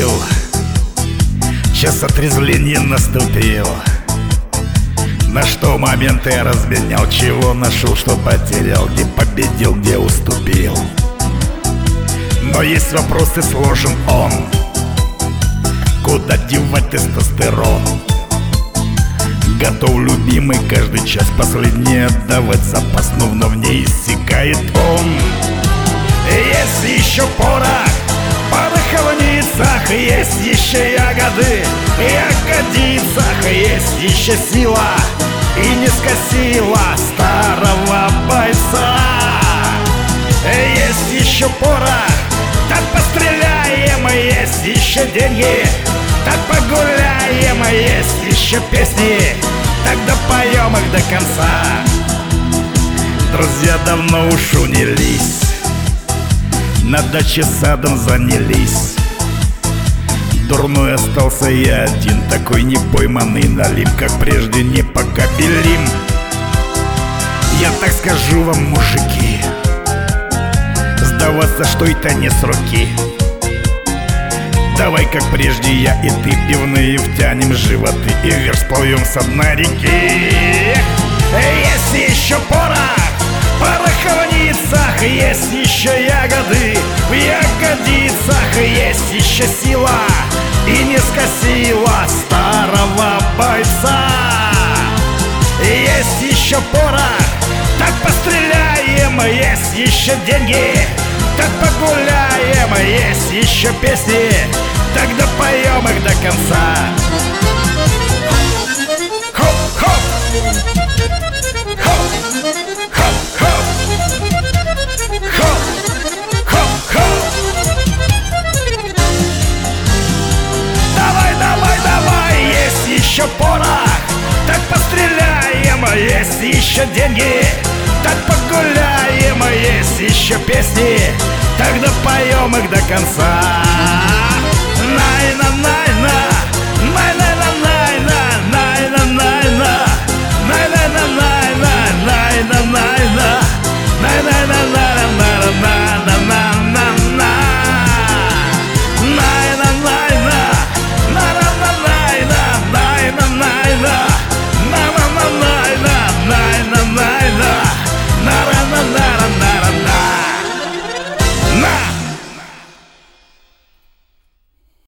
пил, час отрезвления наступил. На что моменты я разменял, чего нашел, что потерял, где победил, где уступил. Но есть вопрос и сложен он: куда девать тестостерон? Готов, любимый, каждый час последний отдавать запас, но вновь не иссякает он. Есть еще порох в пороховницах, есть еще ягоды в ягодицах, есть еще сила и не скосила старого бойца. Есть еще порох, так постреляем, есть еще деньги, так погуляем, есть еще песни, так допоем их до конца. Друзья давно уж унялись, на даче садом занялись. Дурной остался я один, такой не пойманный налим, как прежде непокобелим. Я так скажу вам, мужики, сдаваться, что это не с руки. Давай, как прежде, я и ты пивные втянем животы и вверх сплывем с дна реки. Есть еще порох в пороховницах, есть еще ягоды в ягодицах, есть еще сила и не скосила старого бойца. Есть еще порох, так постреляем, есть еще деньги, так погуляем, есть еще песни, так допоем их до конца. Хоп-хоп! Хоп-хоп-хоп! Хоп-хоп-хоп! Давай, давай, давай, есть еще порох, так постреляем, есть еще деньги, так погуляем, есть еще песни, так допоем их до конца.